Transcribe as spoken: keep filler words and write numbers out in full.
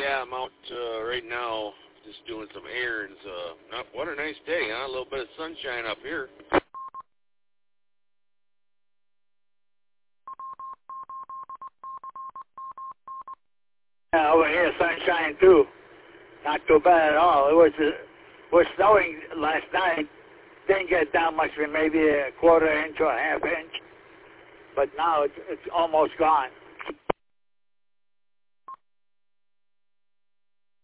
Yeah, I'm out uh, right now just doing some errands. Uh, not, what a nice day, huh? A little bit of sunshine up here. Yeah, over here, sunshine too. Not too bad at all. It was uh, was snowing last night. Didn't get down much, maybe a quarter inch or a half inch. But now it's, it's almost gone.